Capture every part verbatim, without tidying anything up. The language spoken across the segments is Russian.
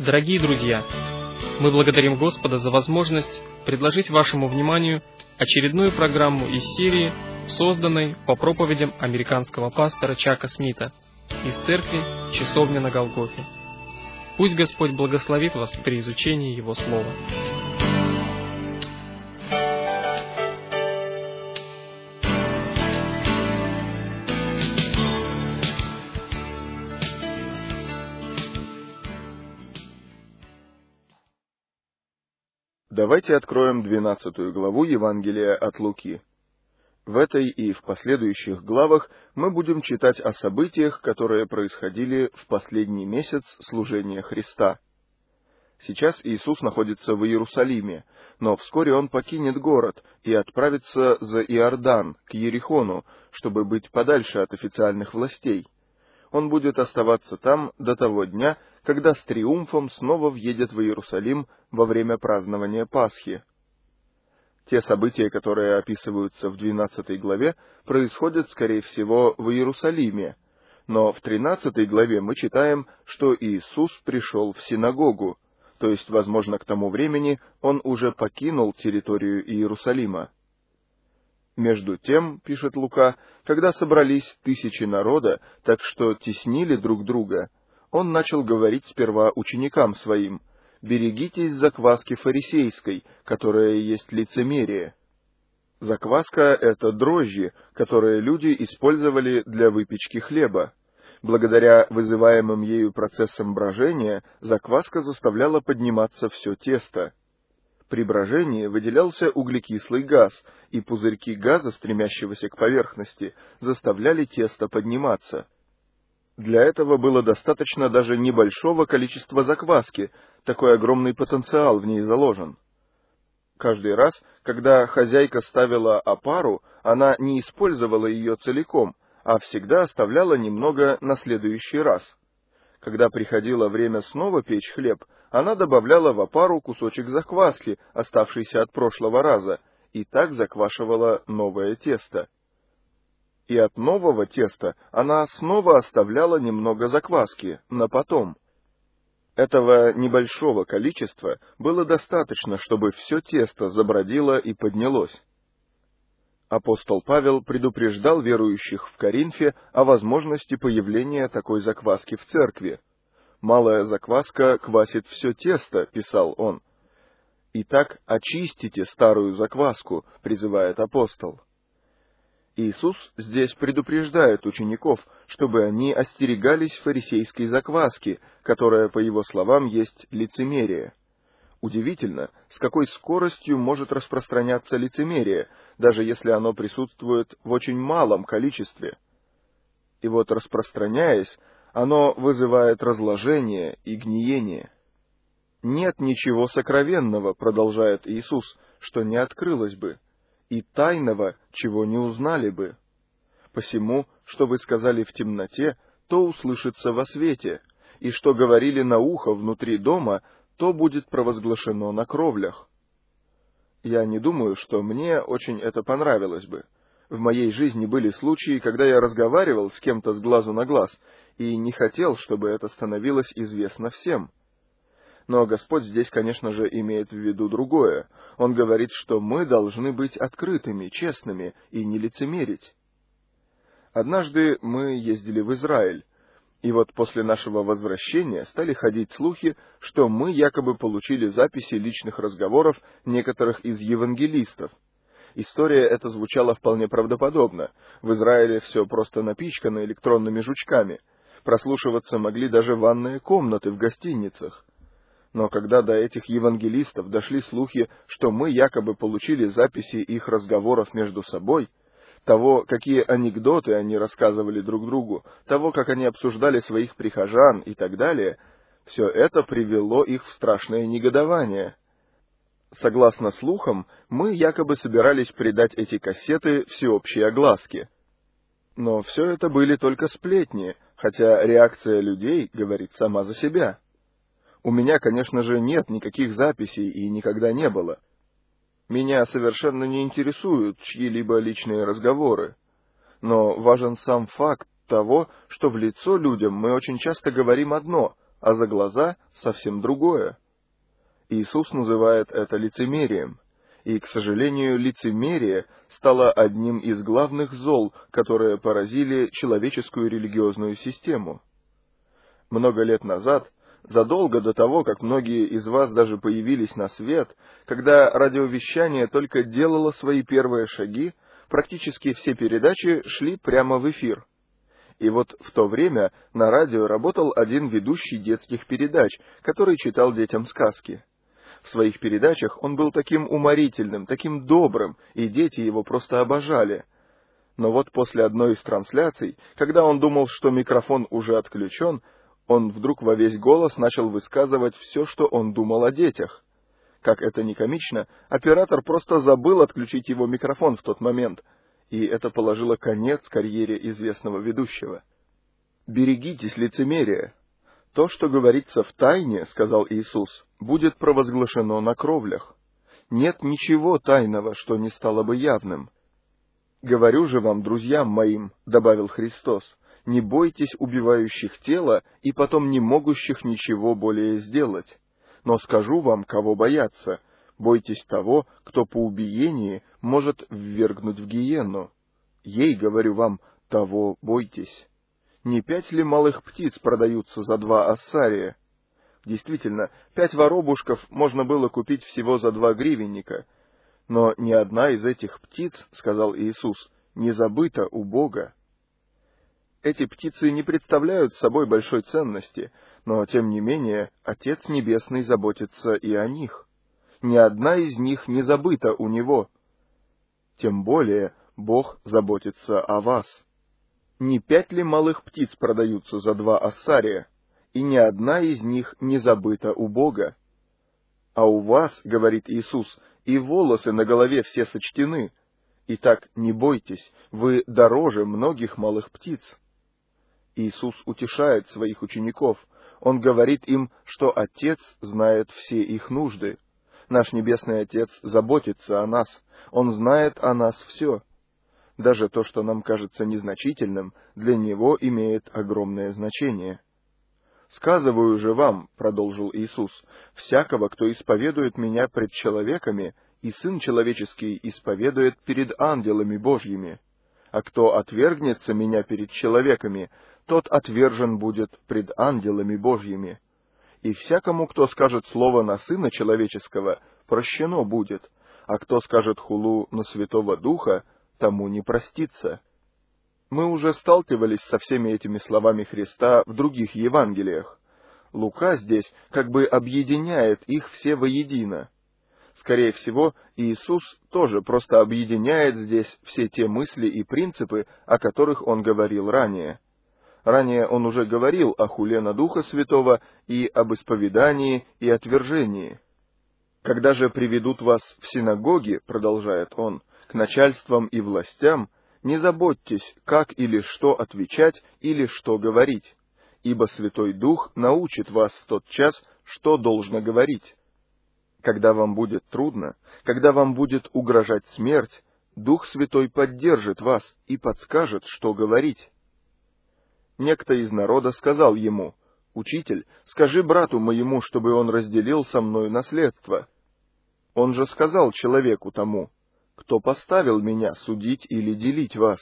Дорогие друзья, мы благодарим Господа за возможность предложить вашему вниманию очередную программу из серии, созданной по проповедям американского пастора Чака Смита из церкви «Часовня на Голгофе». Пусть Господь благословит вас при изучении Его Слова. Давайте откроем двенадцатую главу Евангелия от Луки. В этой и в последующих главах мы будем читать о событиях, которые происходили в последний месяц служения Христа. Сейчас Иисус находится в Иерусалиме, но вскоре Он покинет город и отправится за Иордан, к Иерихону, чтобы быть подальше от официальных властей. Он будет оставаться там до того дня, когда с триумфом снова въедет в Иерусалим во время празднования Пасхи. Те события, которые описываются в двенадцатой главе, происходят, скорее всего, в Иерусалиме, но в тринадцатой главе мы читаем, что Иисус пришел в синагогу, то есть, возможно, к тому времени он уже покинул территорию Иерусалима. Между тем, пишет Лука, когда собрались тысячи народа, так что теснили друг друга, он начал говорить сперва ученикам своим: «Берегитесь закваски фарисейской, которая есть лицемерие». Закваска — это дрожжи, которые люди использовали для выпечки хлеба. Благодаря вызываемым ею процессам брожения, закваска заставляла подниматься все тесто. При брожении выделялся углекислый газ, и пузырьки газа, стремящегося к поверхности, заставляли тесто подниматься. Для этого было достаточно даже небольшого количества закваски, такой огромный потенциал в ней заложен. Каждый раз, когда хозяйка ставила опару, она не использовала ее целиком, а всегда оставляла немного на следующий раз. Когда приходило время снова печь хлеб, она добавляла в опару кусочек закваски, оставшийся от прошлого раза, и так заквашивала новое тесто. И от нового теста она снова оставляла немного закваски на потом. Этого небольшого количества было достаточно, чтобы все тесто забродило и поднялось. Апостол Павел предупреждал верующих в Коринфе о возможности появления такой закваски в церкви. «Малая закваска квасит все тесто», — писал он. «Итак, очистите старую закваску», — призывает апостол. Иисус здесь предупреждает учеников, чтобы они остерегались фарисейской закваски, которая, по его словам, есть лицемерие. Удивительно, с какой скоростью может распространяться лицемерие, даже если оно присутствует в очень малом количестве. И вот, распространяясь, оно вызывает разложение и гниение. «Нет ничего сокровенного, — продолжает Иисус, — что не открылось бы, и тайного, чего не узнали бы. Посему, что вы сказали в темноте, то услышится во свете, и что говорили на ухо внутри дома, то будет провозглашено на кровлях». Я не думаю, что мне очень это понравилось бы. В моей жизни были случаи, когда я разговаривал с кем-то с глазу на глаз, и не хотел, чтобы это становилось известно всем. Но Господь здесь, конечно же, имеет в виду другое. Он говорит, что мы должны быть открытыми, честными и не лицемерить. Однажды мы ездили в Израиль, и вот после нашего возвращения стали ходить слухи, что мы якобы получили записи личных разговоров некоторых из евангелистов. История эта звучала вполне правдоподобно. В Израиле все просто напичкано электронными жучками. Прослушиваться могли даже ванные комнаты в гостиницах. Но когда до этих евангелистов дошли слухи, что мы якобы получили записи их разговоров между собой, того, какие анекдоты они рассказывали друг другу, того, как они обсуждали своих прихожан и так далее, все это привело их в страшное негодование. Согласно слухам, мы якобы собирались придать эти кассеты всеобщей огласке. Но все это были только сплетни, хотя реакция людей говорит сама за себя. У меня, конечно же, нет никаких записей и никогда не было. Меня совершенно не интересуют чьи-либо личные разговоры. Но важен сам факт того, что в лицо людям мы очень часто говорим одно, а за глаза совсем другое. Иисус называет это лицемерием. И, к сожалению, лицемерие стало одним из главных зол, которые поразили человеческую религиозную систему. Много лет назад, задолго до того, как многие из вас даже появились на свет, когда радиовещание только делало свои первые шаги, практически все передачи шли прямо в эфир. И вот в то время на радио работал один ведущий детских передач, который читал детям сказки. В своих передачах он был таким уморительным, таким добрым, и дети его просто обожали. Но вот после одной из трансляций, когда он думал, что микрофон уже отключен, он вдруг во весь голос начал высказывать все, что он думал о детях. Как это ни комично, оператор просто забыл отключить его микрофон в тот момент, и это положило конец карьере известного ведущего. Берегитесь лицемерия. То, что говорится в тайне, сказал Иисус, будет провозглашено на кровлях. Нет ничего тайного, что не стало бы явным. Говорю же вам, друзьям моим, добавил Христос, не бойтесь убивающих тело и потом не могущих ничего более сделать. Но скажу вам, кого бояться. Бойтесь того, кто по убиении может ввергнуть в гиенну. Ей, говорю вам, того бойтесь. Не пять ли малых птиц продаются за два ассария? Действительно, пять воробушков можно было купить всего за два гривенника. Но ни одна из этих птиц, сказал Иисус, не забыта у Бога. Эти птицы не представляют собой большой ценности, но, тем не менее, Отец Небесный заботится и о них. Ни одна из них не забыта у Него. Тем более Бог заботится о вас. Не пять ли малых птиц продаются за два ассария, и ни одна из них не забыта у Бога? А у вас, говорит Иисус, и волосы на голове все сочтены. Итак, не бойтесь, вы дороже многих малых птиц. Иисус утешает своих учеников. Он говорит им, что Отец знает все их нужды. Наш Небесный Отец заботится о нас. Он знает о нас все. Даже то, что нам кажется незначительным, для Него имеет огромное значение. «Сказываю же вам, — продолжил Иисус, — всякого, кто исповедует Меня пред человеками, и Сын Человеческий исповедует перед ангелами Божьими. А кто отвергнется Меня перед человеками, тот отвержен будет пред ангелами Божьими. И всякому, кто скажет слово на Сына Человеческого, прощено будет, а кто скажет хулу на Святого Духа, тому не простится». Мы уже сталкивались со всеми этими словами Христа в других Евангелиях. Лука здесь как бы объединяет их все воедино. Скорее всего, Иисус тоже просто объединяет здесь все те мысли и принципы, о которых Он говорил ранее. Ранее Он уже говорил о хуле на Духа Святого и об исповедании и отвержении. «Когда же приведут вас в синагоги, — продолжает Он, — к начальствам и властям, не заботьтесь, как или что отвечать, или что говорить, ибо Святой Дух научит вас в тот час, что должно говорить. Когда вам будет трудно, когда вам будет угрожать смерть, Дух Святой поддержит вас и подскажет, что говорить». Некто из народа сказал ему: «Учитель, скажи брату моему, чтобы он разделил со мною наследство». Он же сказал человеку тому: «Кто поставил меня судить или делить вас?»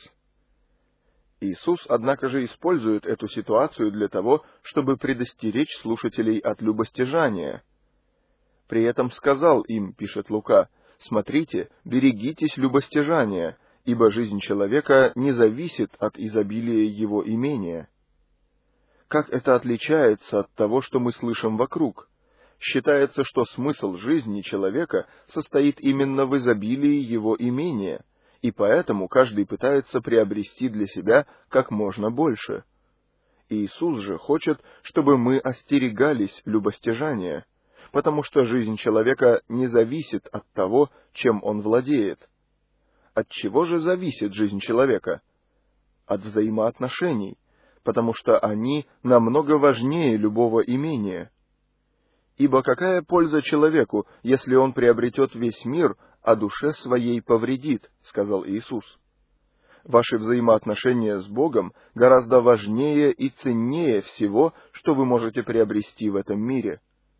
Иисус, однако же, использует эту ситуацию для того, чтобы предостеречь слушателей от любостяжания. При этом сказал им, пишет Лука, «Смотрите, берегитесь любостяжания, ибо жизнь человека не зависит от изобилия его имения». Как это отличается от того, что мы слышим вокруг? Считается, что смысл жизни человека состоит именно в изобилии его имения, и поэтому каждый пытается приобрести для себя как можно больше. Иисус же хочет, чтобы мы остерегались любостяжания, потому что жизнь человека не зависит от того, чем он владеет. От чего же зависит жизнь человека? От взаимоотношений, потому что они намного важнее любого имения. «Ибо какая польза человеку, если он приобретет весь мир, а душе своей повредит?» — сказал Иисус. Ваши взаимоотношения с Богом гораздо важнее и ценнее всего, что вы можете приобрести в этом мире.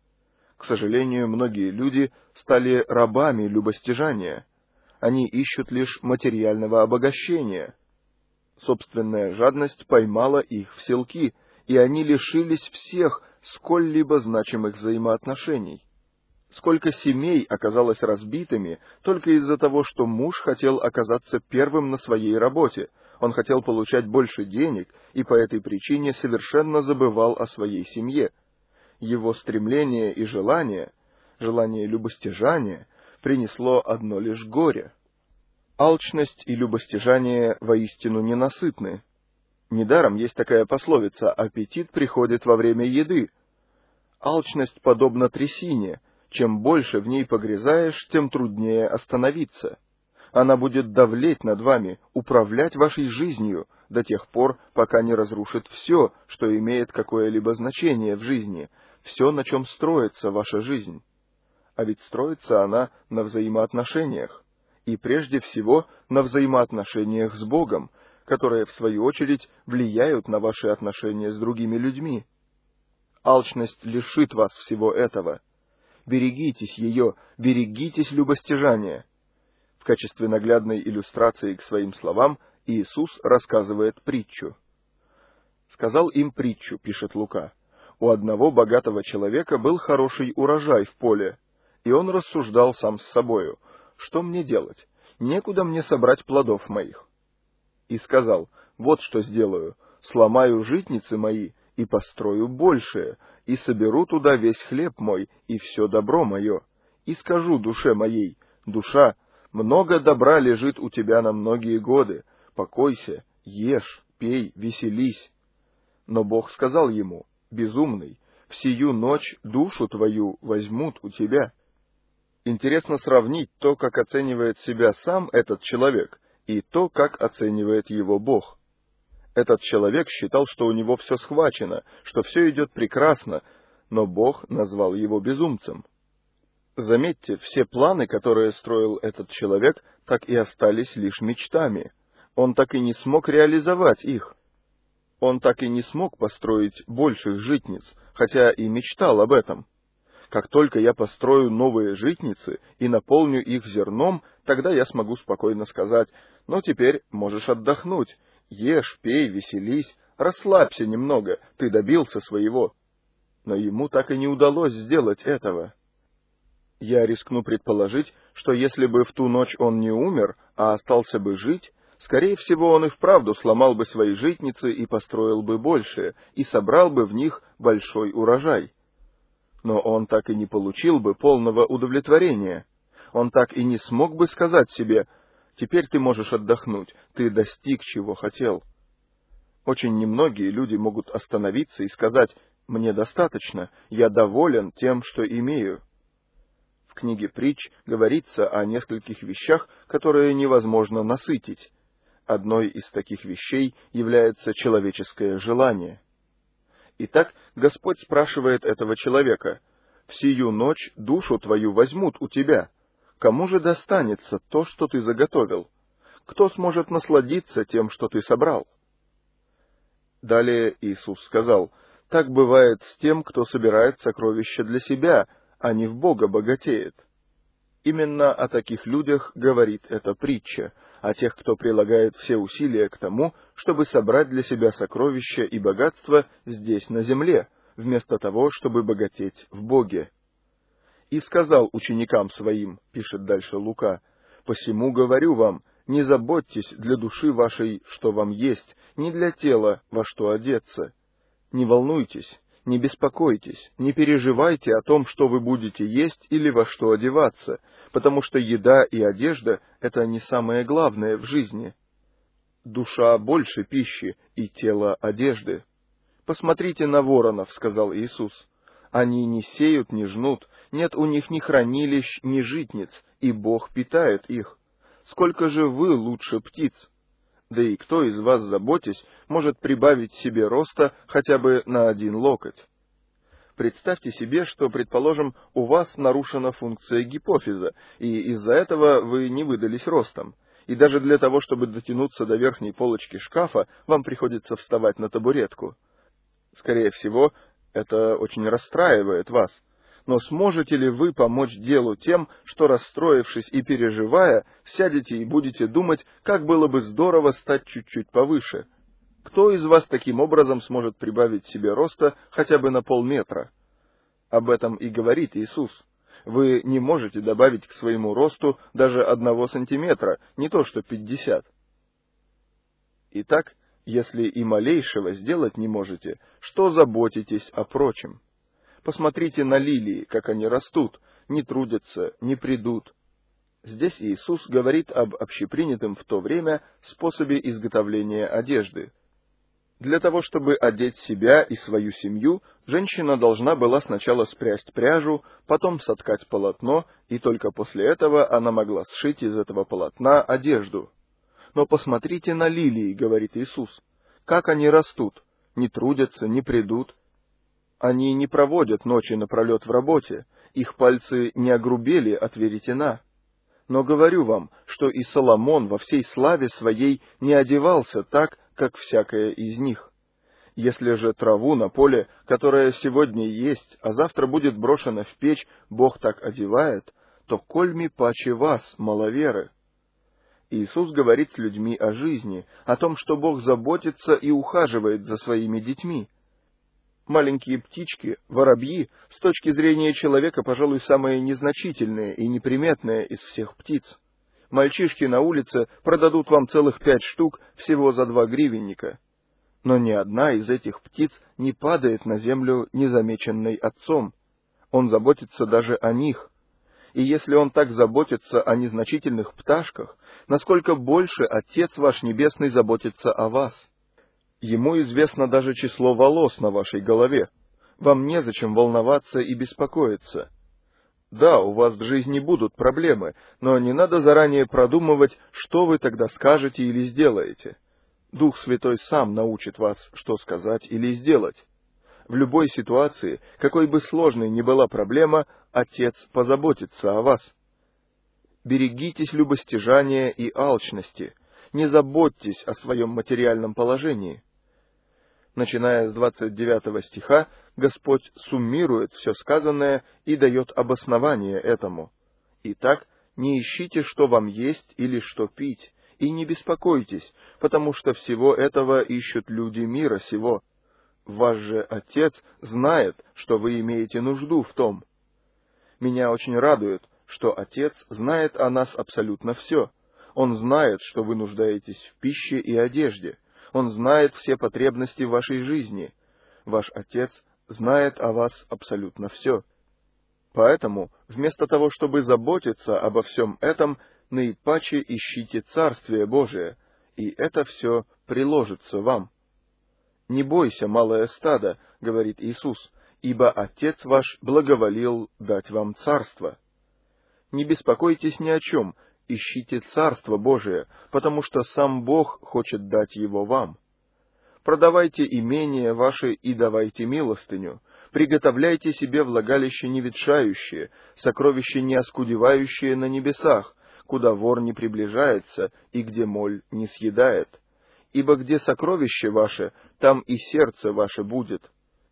К сожалению, многие люди стали рабами любостяжания. Они ищут лишь материального обогащения. Собственная жадность поймала их в селки, и они лишились всех сколь-либо значимых взаимоотношений. Сколько семей оказалось разбитыми только из-за того, что муж хотел оказаться первым на своей работе, он хотел получать больше денег и по этой причине совершенно забывал о своей семье. Его стремление и желание, желание любостяжания, принесло одно лишь горе. Алчность и любостяжание воистину ненасытны. Недаром есть такая пословица: «Аппетит приходит во время еды». Алчность подобна трясине. Чем больше в ней погрязаешь, тем труднее остановиться. Она будет давлеть над вами, управлять вашей жизнью до тех пор, пока не разрушит все, что имеет какое-либо значение в жизни, все, на чем строится ваша жизнь. А ведь строится она на взаимоотношениях, и прежде всего на взаимоотношениях с Богом, которые, в свою очередь, влияют на ваши отношения с другими людьми. Алчность лишит вас всего этого. Берегитесь ее, берегитесь любостяжания. В качестве наглядной иллюстрации к своим словам Иисус рассказывает притчу. «Сказал им притчу», — пишет Лука, «у одного богатого человека был хороший урожай в поле, и он рассуждал сам с собою: что мне делать? Некуда мне собрать плодов моих. И сказал: вот что сделаю, сломаю житницы мои и построю большее, и соберу туда весь хлеб мой и все добро мое, и скажу душе моей: душа, много добра лежит у тебя на многие годы, покойся, ешь, пей, веселись. Но Бог сказал ему: безумный, в сию ночь душу твою возьмут у тебя». Интересно сравнить то, как оценивает себя сам этот человек, и то, как оценивает его Бог. Этот человек считал, что у него все схвачено, что все идет прекрасно, но Бог назвал его безумцем. Заметьте, все планы, которые строил этот человек, так и остались лишь мечтами. Он так и не смог реализовать их. Он так и не смог построить больших житниц, хотя и мечтал об этом. Как только я построю новые житницы и наполню их зерном, тогда я смогу спокойно сказать: ну, теперь можешь отдохнуть. Ешь, пей, веселись, расслабься немного, ты добился своего. Но ему так и не удалось сделать этого. Я рискну предположить, что если бы в ту ночь он не умер, а остался бы жить, скорее всего, он и вправду сломал бы свои житницы и построил бы большие, и собрал бы в них большой урожай. Но он так и не получил бы полного удовлетворения. Он так и не смог бы сказать себе: теперь ты можешь отдохнуть, ты достиг, чего хотел. Очень немногие люди могут остановиться и сказать: мне достаточно, я доволен тем, что имею. В книге притч говорится о нескольких вещах, которые невозможно насытить. Одной из таких вещей является человеческое желание. Итак, Господь спрашивает этого человека: «В сию ночь душу твою возьмут у тебя. Кому же достанется то, что ты заготовил? Кто сможет насладиться тем, что ты собрал?» Далее Иисус сказал: «Так бывает с тем, кто собирает сокровища для себя, а не в Бога богатеет». Именно о таких людях говорит эта притча, о тех, кто прилагает все усилия к тому, чтобы собрать для себя сокровища и богатства здесь, на земле, вместо того, чтобы богатеть в Боге. «И сказал ученикам своим», — пишет дальше Лука, «посему говорю вам, не заботьтесь для души вашей, что вам есть, ни для тела, во что одеться. Не волнуйтесь, не беспокойтесь, не переживайте о том, что вы будете есть или во что одеваться, потому что еда и одежда — это не самое главное в жизни. Душа больше пищи, и тело одежды. Посмотрите на воронов, — сказал Иисус. Они не сеют, не жнут, нет у них ни хранилищ, ни житниц, и Бог питает их. Сколько же вы лучше птиц? Да и кто из вас, заботясь, может прибавить себе роста хотя бы на один локоть? Представьте себе, что, предположим, у вас нарушена функция гипофиза, и из-за этого вы не выдались ростом. и даже для того, чтобы дотянуться до верхней полочки шкафа, вам приходится вставать на табуретку. Скорее всего, это очень расстраивает вас. Но сможете ли вы помочь делу тем, что, расстроившись и переживая, сядете и будете думать, как было бы здорово стать чуть-чуть повыше? Кто из вас таким образом сможет прибавить себе роста хотя бы на полметра? Об этом и говорит Иисус. Вы не можете добавить к своему росту даже одного сантиметра, не то что пятьдесят. Итак, если и малейшего сделать не можете, что заботитесь о прочем? Посмотрите на лилии, как они растут, не трудятся, не придут. Здесь Иисус говорит об общепринятом в то время способе изготовления одежды. Для того, чтобы одеть себя и свою семью, женщина должна была сначала спрясть пряжу, потом соткать полотно, и только после этого она могла сшить из этого полотна одежду. Но посмотрите на лилии, говорит Иисус, как они растут, не трудятся, не придут. Они не проводят ночи напролет в работе, их пальцы не огрубели от веретена. Но говорю вам, что и Соломон во всей славе своей не одевался так, как всякая из них. Если же траву на поле, которая сегодня есть, а завтра будет брошена в печь, Бог так одевает, то кольми паче вас, маловеры. Иисус говорит с людьми о жизни, о том, что Бог заботится и ухаживает за своими детьми. Маленькие птички, воробьи, с точки зрения человека, пожалуй, самые незначительные и неприметные из всех птиц. Мальчишки на улице продадут вам целых пять штук всего за два гривенника. Но ни одна из этих птиц не падает на землю незамеченной Отцом. Он заботится даже о них. И если Он так заботится о незначительных пташках, насколько больше Отец ваш Небесный заботится о вас? Ему известно даже число волос на вашей голове. Вам незачем волноваться и беспокоиться. Да, у вас в жизни будут проблемы, но не надо заранее продумывать, что вы тогда скажете или сделаете. Дух Святой сам научит вас, что сказать или сделать. В любой ситуации, какой бы сложной ни была проблема, Отец позаботится о вас. Берегитесь любостяжания и алчности. Не заботьтесь о своем материальном положении. Начиная с двадцать девятого стиха, Господь суммирует все сказанное и дает обоснование этому. Итак, не ищите, что вам есть или что пить, и не беспокойтесь, потому что всего этого ищут люди мира сего. Ваш же Отец знает, что вы имеете нужду в том. Меня очень радует, что Отец знает о нас абсолютно все. Он знает, что вы нуждаетесь в пище и одежде. Он знает все потребности вашей жизни. Ваш Отец знает о вас абсолютно все. Поэтому, вместо того, чтобы заботиться обо всем этом, наипаче ищите Царствие Божие, и это все приложится вам. «Не бойся, малое стадо, — говорит Иисус, — ибо Отец ваш благоволил дать вам царство. Не беспокойтесь ни о чем, ищите Царство Божие, потому что сам Бог хочет дать его вам. Продавайте имения ваши и давайте милостыню, приготовляйте себе влагалище неветшающее, сокровище не оскудевающее на небесах, куда вор не приближается и где моль не съедает. Ибо где сокровище ваше, там и сердце ваше будет.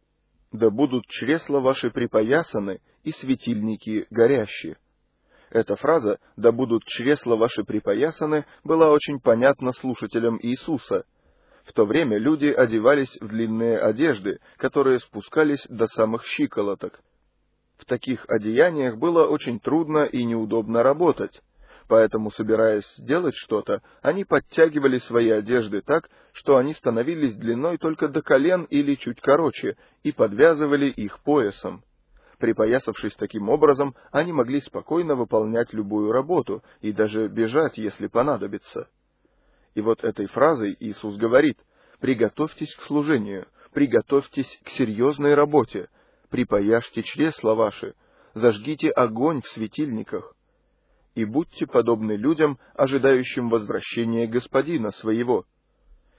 Да будут чресла ваши припоясаны и светильники горящие». Эта фраза «да будут чресла ваши припоясаны» была очень понятна слушателям Иисуса. В то время люди одевались в длинные одежды, которые спускались до самых щиколоток. В таких одеяниях было очень трудно и неудобно работать. Поэтому, собираясь сделать что-то, они подтягивали свои одежды так, что они становились длиной только до колен или чуть короче, и подвязывали их поясом. Припоясавшись таким образом, они могли спокойно выполнять любую работу и даже бежать, если понадобится. И вот этой фразой Иисус говорит: «Приготовьтесь к служению, приготовьтесь к серьезной работе, припояжьте чресла ваши, зажгите огонь в светильниках, и будьте подобны людям, ожидающим возвращения Господина своего».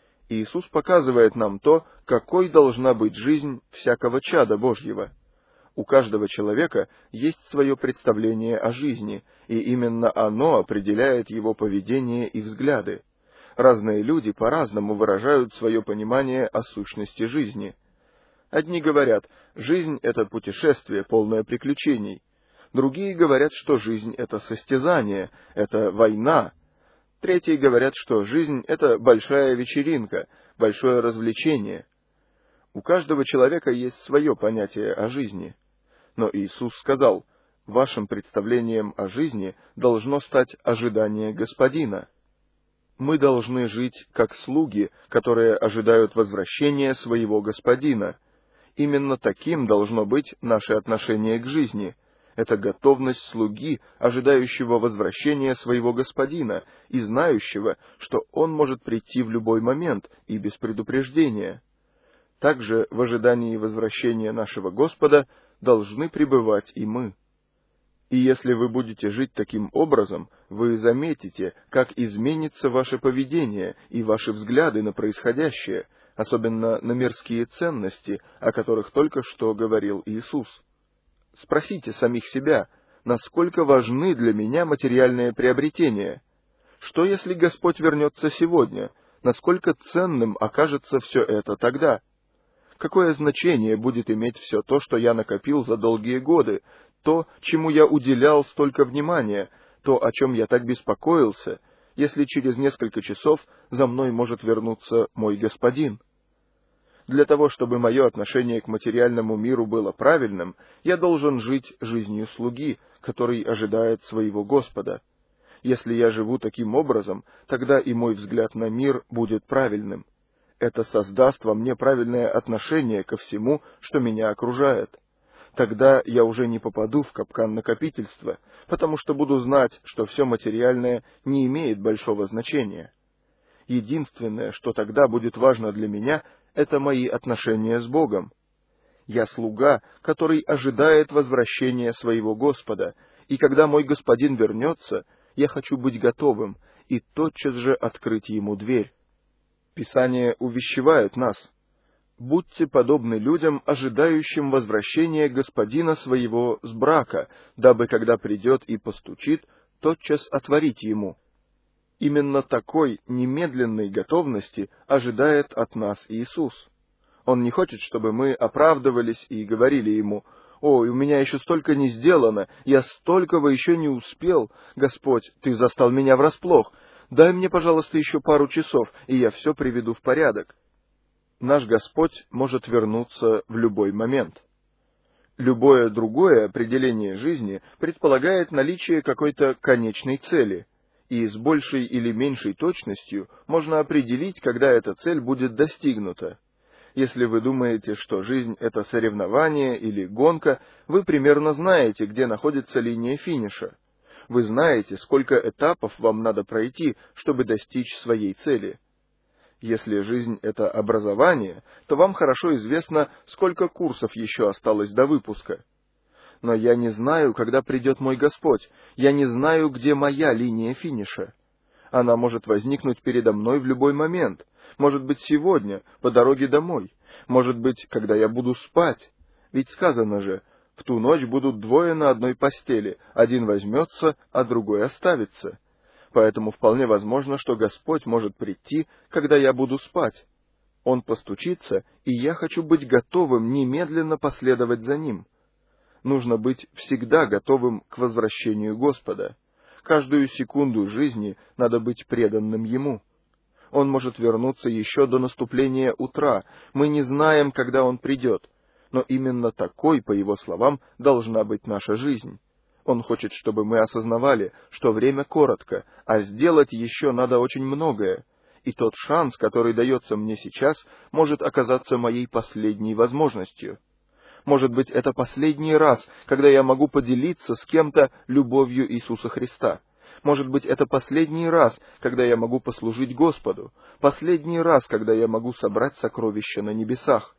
Иисус показывает нам то, какой должна быть жизнь всякого чада Божьего. У каждого человека есть свое представление о жизни, и именно оно определяет его поведение и взгляды. Разные люди по-разному выражают свое понимание о сущности жизни. Одни говорят, жизнь — это путешествие, полное приключений. Другие говорят, что жизнь — это состязание, это война. Третьи говорят, что жизнь — это большая вечеринка, большое развлечение. У каждого человека есть свое понятие о жизни. Но Иисус сказал, вашим представлением о жизни должно стать ожидание Господина. Мы должны жить как слуги, которые ожидают возвращения своего Господина. Именно таким должно быть наше отношение к жизни. Это готовность слуги, ожидающего возвращения своего Господина и знающего, что Он может прийти в любой момент и без предупреждения. Также в ожидании возвращения нашего Господа должны пребывать и мы. И если вы будете жить таким образом, вы заметите, как изменится ваше поведение и ваши взгляды на происходящее, особенно на мирские ценности, о которых только что говорил Иисус. Спросите самих себя, насколько важны для меня материальные приобретения? Что, если Господь вернется сегодня? Насколько ценным окажется все это тогда? Какое значение будет иметь все то, что я накопил за долгие годы, то, чему я уделял столько внимания, то, о чем я так беспокоился, если через несколько часов за мной может вернуться мой Господин? Для того, чтобы мое отношение к материальному миру было правильным, я должен жить жизнью слуги, который ожидает своего Господа. Если я живу таким образом, тогда и мой взгляд на мир будет правильным. Это создаст во мне правильное отношение ко всему, что меня окружает. Тогда я уже не попаду в капкан накопительства, потому что буду знать, что все материальное не имеет большого значения. Единственное, что тогда будет важно для меня, это мои отношения с Богом. Я слуга, который ожидает возвращения своего Господа, и когда мой Господин вернется, я хочу быть готовым и тотчас же открыть Ему дверь. Писание увещевает нас. Будьте подобны людям, ожидающим возвращения Господина своего с брака, дабы, когда придет и постучит, тотчас отворить Ему. Именно такой немедленной готовности ожидает от нас Иисус. Он не хочет, чтобы мы оправдывались и говорили Ему: «Ой, у меня еще столько не сделано, я столького еще не успел. Господь, Ты застал меня врасплох. Дай мне, пожалуйста, еще пару часов, и я все приведу в порядок». Наш Господь может вернуться в любой момент. Любое другое определение жизни предполагает наличие какой-то конечной цели, и с большей или меньшей точностью можно определить, когда эта цель будет достигнута. Если вы думаете, что жизнь — это соревнование или гонка, вы примерно знаете, где находится линия финиша. Вы знаете, сколько этапов вам надо пройти, чтобы достичь своей цели. Если жизнь — это образование, то вам хорошо известно, сколько курсов еще осталось до выпуска. Но я не знаю, когда придет мой Господь, я не знаю, где моя линия финиша. Она может возникнуть передо мной в любой момент, может быть, сегодня, по дороге домой, может быть, когда я буду спать. Ведь сказано же, в ту ночь будут двое на одной постели, один возьмется, а другой оставится. Поэтому вполне возможно, что Господь может прийти, когда я буду спать. Он постучится, и я хочу быть готовым немедленно последовать за Ним. Нужно быть всегда готовым к возвращению Господа. Каждую секунду жизни надо быть преданным Ему. Он может вернуться еще до наступления утра. Мы не знаем, когда Он придет. Но именно такой, по Его словам, должна быть наша жизнь. Он хочет, чтобы мы осознавали, что время коротко, а сделать еще надо очень многое. И тот шанс, который дается мне сейчас, может оказаться моей последней возможностью. Может быть, это последний раз, когда я могу поделиться с кем-то любовью Иисуса Христа. Может быть, это последний раз, когда я могу послужить Господу. Последний раз, когда я могу собрать сокровища на небесах.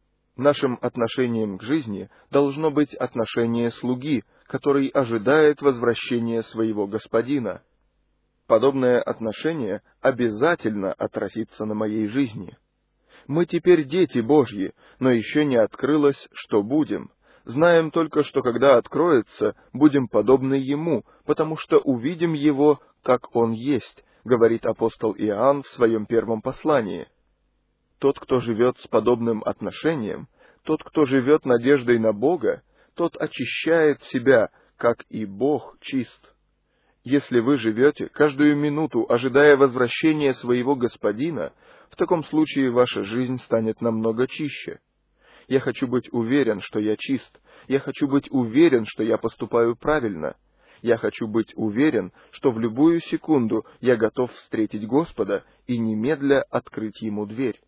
Нашим отношением к жизни должно быть отношение слуги, который ожидает возвращения своего Господина. Подобное отношение обязательно отразится на моей жизни. Мы теперь дети Божьи, но еще не открылось, что будем. Знаем только, что когда откроется, будем подобны Ему, потому что увидим Его, как Он есть, говорит апостол Иоанн в своем первом послании. Тот, кто живет с подобным отношением, тот, кто живет надеждой на Бога, тот очищает себя, как и Бог чист. Если вы живете каждую минуту, ожидая возвращения своего Господина, в таком случае ваша жизнь станет намного чище. Я хочу быть уверен, что я чист. Я хочу быть уверен, что я поступаю правильно. Я хочу быть уверен, что в любую секунду я готов встретить Господа и немедля открыть Ему дверь.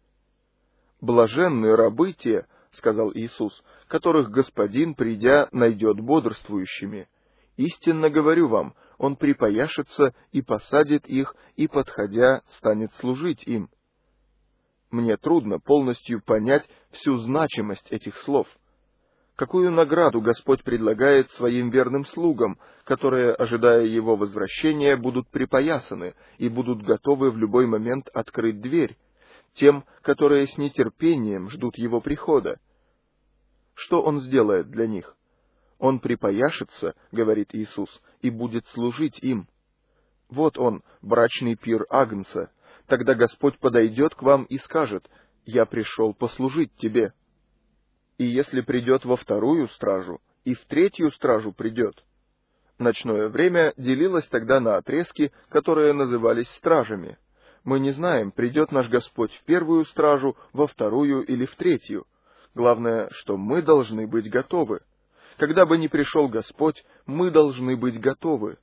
«Блаженны рабы те, — сказал Иисус, — которых Господин, придя, найдет бодрствующими. Истинно говорю вам, Он припояшется и посадит их, и, подходя, станет служить им». Мне трудно полностью понять всю значимость этих слов. Какую награду Господь предлагает своим верным слугам, которые, ожидая Его возвращения, будут припоясаны и будут готовы в любой момент открыть дверь, тем, которые с нетерпением ждут Его прихода? Что Он сделает для них? Он припояшется, говорит Иисус, и будет служить им. Вот он, брачный пир Агнца. Тогда Господь подойдет к вам и скажет: «Я пришел послужить тебе». И если придет во вторую стражу, и в третью стражу придет. Ночное время делилось тогда на отрезки, которые назывались стражами. Мы не знаем, придет наш Господь в первую стражу, во вторую или в третью. Главное, что мы должны быть готовы. Когда бы ни пришел Господь, мы должны быть готовы.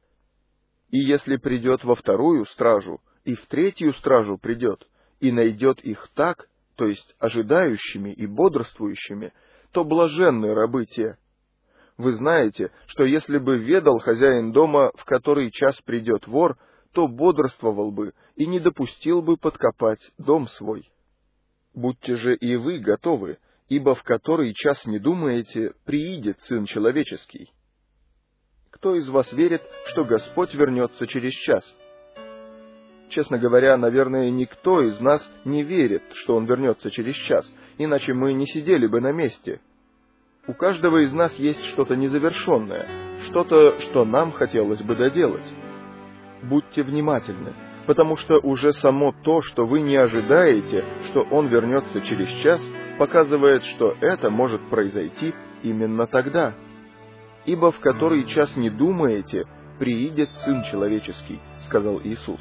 И если придет во вторую стражу, и в третью стражу придет, и найдет их так, то есть ожидающими и бодрствующими, то блаженны рабы те. Вы знаете, что если бы ведал хозяин дома, в который час придет вор, то бодрствовал бы и не допустил бы подкопать дом свой. Будьте же и вы готовы, ибо в который час не думаете, приидет Сын Человеческий. Кто из вас верит, что Господь вернется через час? Честно говоря, наверное, никто из нас не верит, что Он вернется через час, иначе мы не сидели бы на месте. У каждого из нас есть что-то незавершенное, что-то, что нам хотелось бы доделать. Будьте внимательны, потому что уже само то, что вы не ожидаете, что Он вернется через час, показывает, что это может произойти именно тогда. «Ибо в который час не думаете, приидет Сын Человеческий», — сказал Иисус.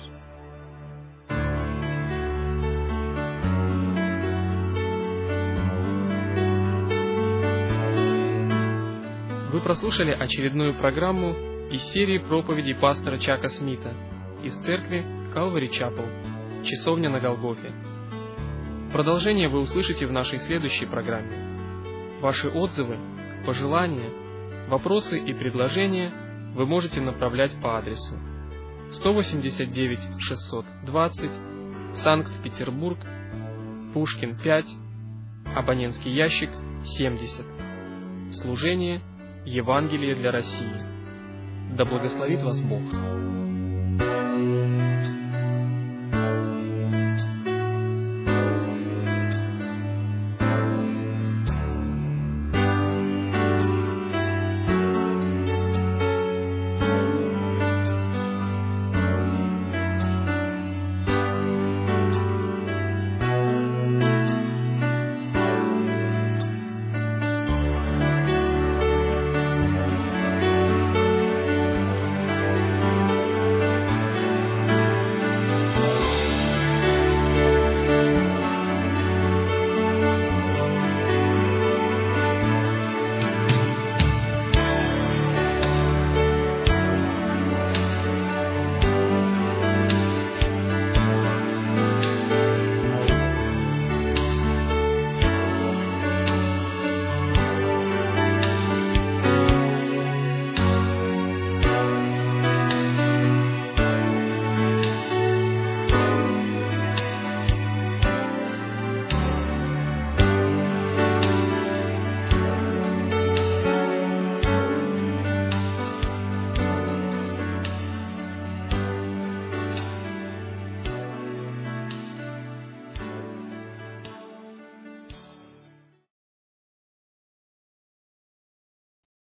Вы прослушали очередную программу из серии проповедей пастора Чака Смита из церкви Calvary Chapel, Часовня на Голгофе. Продолжение вы услышите в нашей следующей программе. Ваши отзывы, пожелания, вопросы и предложения вы можете направлять по адресу сто восемьдесят девять шестьсот двадцать, Санкт-Петербург, Пушкин пять, абонентский ящик семьдесят. Служение Евангелие для России. Да благословит вас Бог.